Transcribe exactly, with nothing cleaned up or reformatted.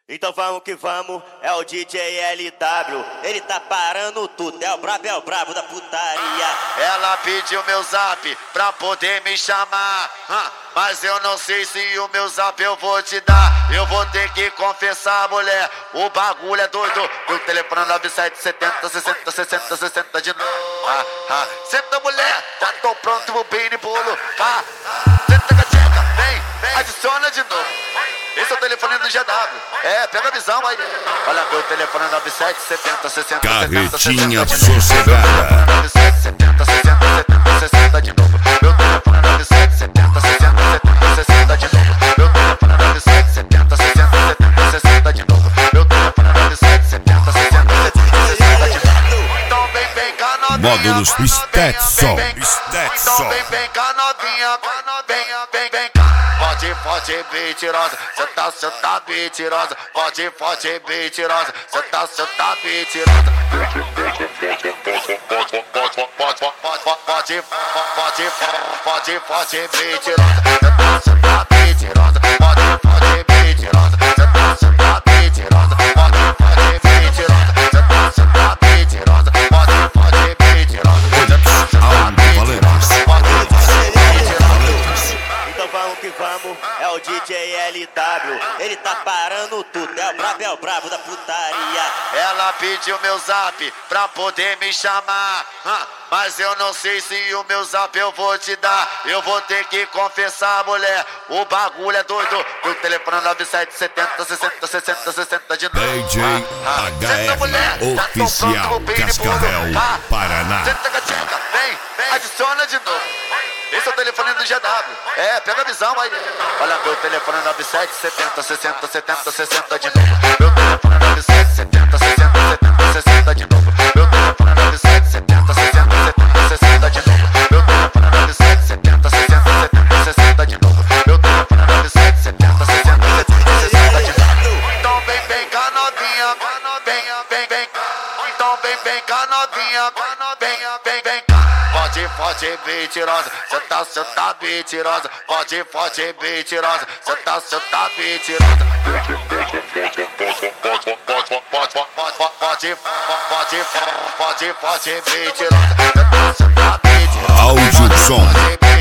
Então vamos que vamos, é o D J L W, ele tá parando tudo, é o brabo, é o brabo da putaria. Ela pediu meu zap pra poder me chamar, hum, mas eu não sei se o meu zap eu vou te dar. Eu vou ter que confessar, mulher, o bagulho é doido. Meu telefone é nove sete setenta, sessenta, sessenta, sessenta de novo. Ah, ah. Senta, mulher, já tô pronto pro bem bolo. Ah, senta, gatinha, vem, vem, adiciona de novo. Esse é o telefone do G W. É, pega a visão aí. Olha, meu telefone é nove sete setenta, sessenta, Carretinha sossegada. nove sete setenta, sessenta, setenta, sessenta de novo. Meu telefone é nove sete setenta, sessenta, setenta, sessenta de novo. Meu telefone é nove sete setenta, sessenta, setenta, sessenta de novo. Meu telefone é nove sete setenta, sessenta, setenta, sessenta de novo. Então vem, vem cá novinha. Módulos Stetson. Então Stetson. vem, vem cá novinha. Vem, vem, vem cá. Pode, pode, mentirosa, cê tá, cê tá mentirosa. Pode, pode, mentirosa, cê tá, cê tá mentirosa. Pode, pode, pode, pode, pode, pode, mentirosa, cê tá, cê tá mentirosa. Pode, pode, mentirosa, cê tá, cê tá mentirosa. Pode, pode, mentirosa, cê tá, cê tá mentirosa. Pode, pode, mentirosa, cê tá, cê tá mentirosa. Pode, pode, mentirosa. Então vamos que vamos, é o D J L W, ele tá parando tudo, é o brabo, é o brabo da putaria. Ela pediu meu zap pra poder me chamar, hum, mas eu não sei se o meu zap eu vou te dar. Eu vou ter que confessar, mulher, o bagulho é doido. Meu telefone é nove sete setenta, sessenta, sessenta, sessenta de novo. D J H R Oficial Cascavel, Paraná. Senta, gatinha, vem, vem, adiciona de novo. Esse é o telefone do G W. É, pega a visão aí. Olha, meu telefone é nove sete setenta, sessenta, setenta, sessenta de novo. Meu telefone é nove sete setenta, sessenta, setenta, sessenta de novo. Meu telefone é nove sete setenta, sessenta, setenta, sessenta de novo. Meu telefone é nove sete setenta, sessenta, setenta, sessenta de novo. Meu telefone é nove sete setenta, sessenta, setenta, sessenta de novo. Então vem, vem cá novinha. Vem, vem, vem cá. Então vem, vem cá novinha. Vem, vem, vem cá. Pode, pode, mentirosa, cê tá, cê tá mentirosa. Pode, pode, mentirosa, cê tá, cê tá mentirosa. Pode, pode, pode, pode, pode, pode, mentirosa, cê tá, cê tá mentirosa. Áudio som.